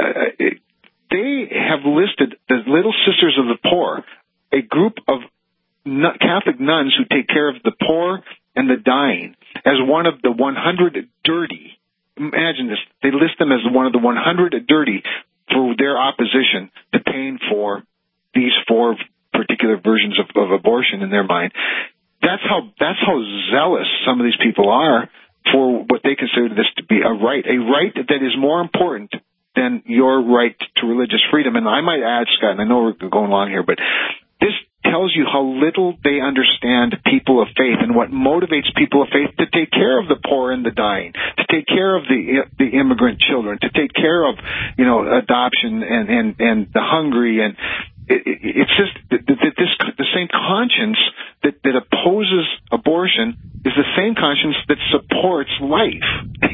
they have listed the Little Sisters of the Poor, a group of Catholic nuns who take care of the poor and the dying, as one of the 100 dirty. Imagine this. They list them as one of the 100 dirty for their opposition to paying for these 4 particular versions of abortion in their mind. That's how zealous some of these people are for what they consider this to be a right that is more important than your right to religious freedom. And I might add, Scott, and I know we're going along here, but this tells you how little they understand people of faith and what motivates people of faith to take care of the poor and the dying, to take care of the immigrant children, to take care of adoption and the hungry. And it's just the same conscience that opposes abortion is the same conscience that supports life,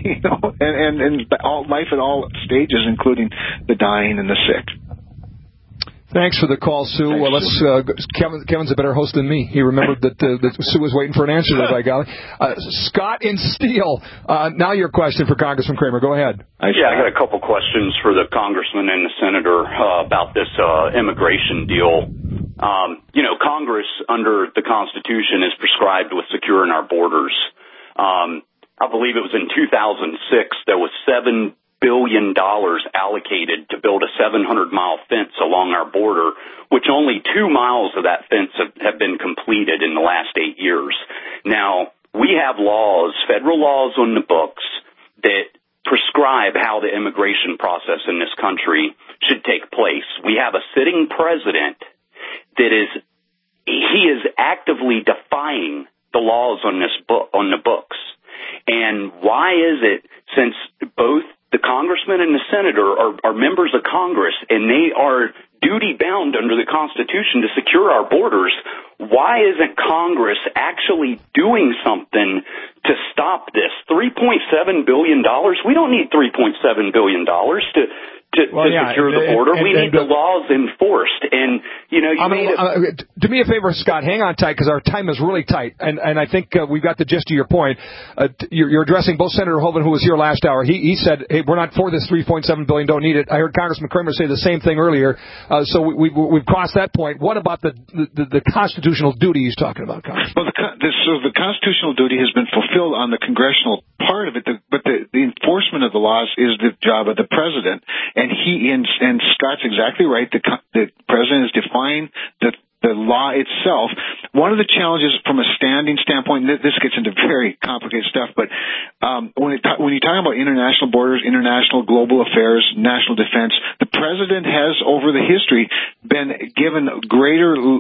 and life at all stages, including the dying and the sick. Thanks for the call, Sue. Kevin's a better host than me. He remembered that Sue was waiting for an answer there, by golly. Scott in Steele, now your question for Congressman Kramer. Go ahead. I got a couple questions for the congressman and the senator about this immigration deal. Congress, under the Constitution, is prescribed with securing our borders. I believe it was in 2006 there was $7 billion allocated to build a 700-mile fence along our border, which only 2 miles of that fence have been completed in the last 8 years. Now, we have laws, federal laws on the books that prescribe how the immigration process in this country should take place. We have a sitting president that is actively defying the laws on the books. And why is it, since both the congressman and the senator are members of Congress and they are duty-bound under the Constitution to secure our borders, why isn't Congress actually doing something to stop this? $3.7 billion? We don't need $3.7 billion to secure the border. We need the laws enforced. And, do me a favor, Scott, hang on tight because our time is really tight. And I think we've got the gist of your point. You're addressing both Senator Hoeven, who was here last hour. He said, hey, we're not for this $3.7 billion, don't need it. I heard Congressman Kramer say the same thing earlier. So we've crossed that point. What about the constitutional duty he's talking about, Congressman? Well, the constitutional duty has been fulfilled on the congressional part of it, but the enforcement of the laws is the job of the president. And Scott's exactly right. The president is defying the law itself. One of the challenges from a standing standpoint, and this gets into very complicated stuff, but when you're talking about international borders, international global affairs, national defense, the president has, over the history, been given greater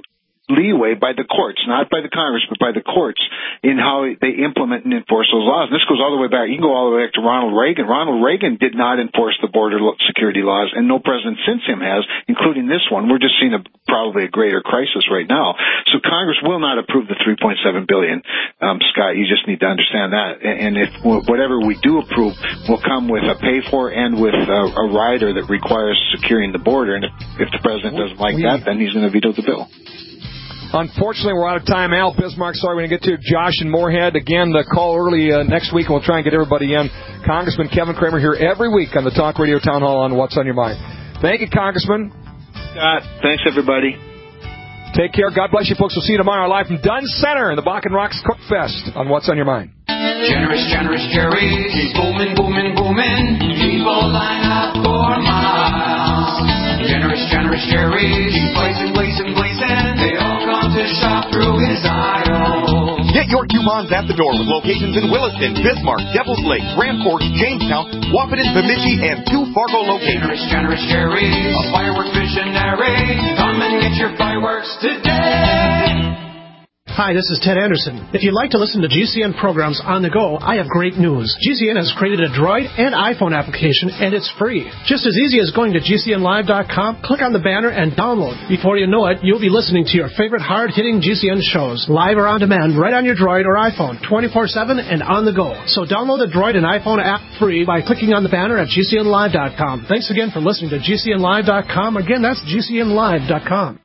leeway by the courts, not by the Congress, but by the courts in how they implement and enforce those laws. And this goes all the way back. You can go all the way back to Ronald Reagan. Ronald Reagan did not enforce the border security laws, and no president since him has, including this one. We're just seeing probably a greater crisis right now. So Congress will not approve the $3.7 billion. Scott, you just need to understand that. And if whatever we do approve will come with a pay for and with a rider that requires securing the border. And if the president doesn't like that, then he's going to veto the bill. Unfortunately, we're out of time. Al Bismarck, sorry we're going to get to Josh and Moorhead. Again, call early next week, and we'll try and get everybody in. Congressman Kevin Cramer here every week on the Talk Radio Town Hall on What's on Your Mind. Thank you, Congressman. Scott, thanks, everybody. Take care. God bless you, folks. We'll see you tomorrow live from Dunn Center in the Bakken Rocks Cook Fest on What's on Your Mind. Generous, generous cherries, he's booming, booming, booming. People line up for miles. Generous, generous cherries, he's blazing, blazing, blazing. They all come to shop through his aisles. Get your coupons at the door with locations in Williston, Bismarck, Devil's Lake, Grand Forks, Jamestown, Wahpeton, Bemidji, and 2 Fargo locations. Generous, generous cherries, a fireworks visionary. Come and get your fireworks today. Hi, this is Ted Anderson. If you'd like to listen to GCN programs on the go, I have great news. GCN has created a Droid and iPhone application, and it's free. Just as easy as going to GCNlive.com, click on the banner, and download. Before you know it, you'll be listening to your favorite hard-hitting GCN shows, live or on demand, right on your Droid or iPhone, 24/7 and on the go. So download the Droid and iPhone app free by clicking on the banner at GCNlive.com. Thanks again for listening to GCNlive.com. Again, that's GCNlive.com.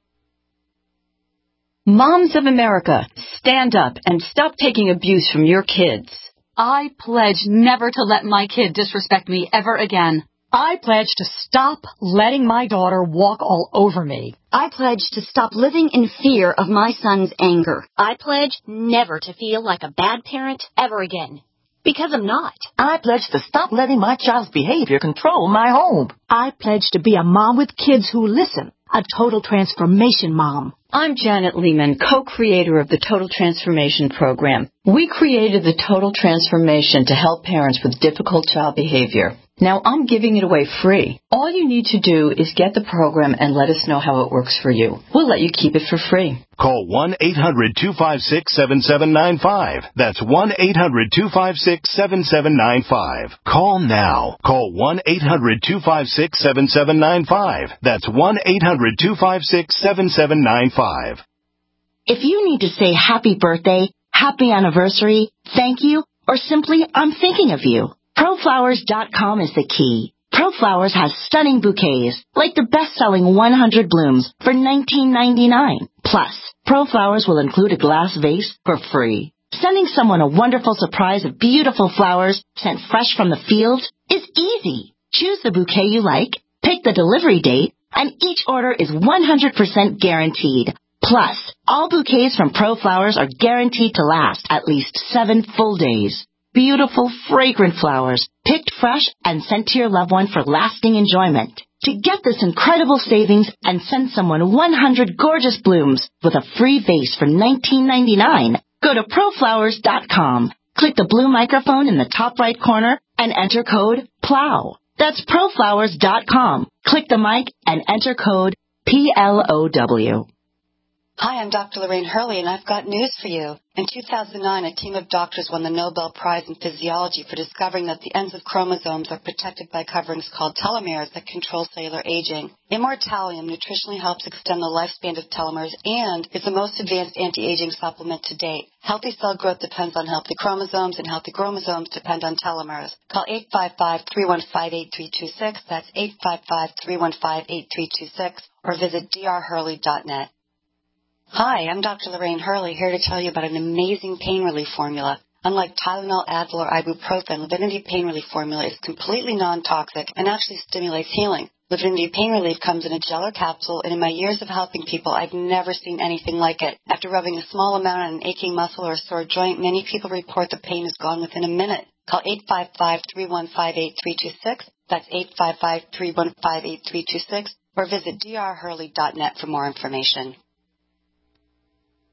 Moms of America, stand up and stop taking abuse from your kids. I pledge never to let my kid disrespect me ever again. I pledge to stop letting my daughter walk all over me. I pledge to stop living in fear of my son's anger. I pledge never to feel like a bad parent ever again. Because I'm not. I pledge to stop letting my child's behavior control my home. I pledge to be a mom with kids who listen. A total transformation mom. I'm Janet Lehman, co-creator of the Total Transformation Program. We created the Total Transformation to help parents with difficult child behavior. Now I'm giving it away free. All you need to do is get the program and let us know how it works for you. We'll let you keep it for free. Call 1-800-256-7795. That's 1-800-256-7795. Call now. Call 1-800-256-7795. That's 1-800-256-7795. If you need to say happy birthday, happy anniversary, thank you, or simply I'm thinking of you, ProFlowers.com is the key. ProFlowers has stunning bouquets, like the best-selling 100 blooms for $19.99. Plus, ProFlowers will include a glass vase for free. Sending someone a wonderful surprise of beautiful flowers sent fresh from the field is easy. Choose the bouquet you like, pick the delivery date, and each order is 100% guaranteed. Plus, all bouquets from ProFlowers are guaranteed to last at least 7 full days. Beautiful, fragrant flowers, picked fresh and sent to your loved one for lasting enjoyment. To get this incredible savings and send someone 100 gorgeous blooms with a free vase for $19.99, go to ProFlowers.com. Click the blue microphone in the top right corner and enter code PLOW. That's ProFlowers.com. Click the mic and enter code PLOW. Hi, I'm Dr. Lorraine Hurley, and I've got news for you. In 2009, a team of doctors won the Nobel Prize in Physiology for discovering that the ends of chromosomes are protected by coverings called telomeres that control cellular aging. Immortalium nutritionally helps extend the lifespan of telomeres and is the most advanced anti-aging supplement to date. Healthy cell growth depends on healthy chromosomes, and healthy chromosomes depend on telomeres. Call 855-315-8326. That's 855-315-8326, or visit drhurley.net. Hi, I'm Dr. Lorraine Hurley, here to tell you about an amazing pain relief formula. Unlike Tylenol, Advil, or ibuprofen, Livinity Pain Relief Formula is completely non-toxic and actually stimulates healing. Livinity Pain Relief comes in a gel or capsule, and in my years of helping people, I've never seen anything like it. After rubbing a small amount on an aching muscle or a sore joint, many people report the pain is gone within a minute. Call 855-315-8326. That's 855-315-8326, or visit drhurley.net for more information.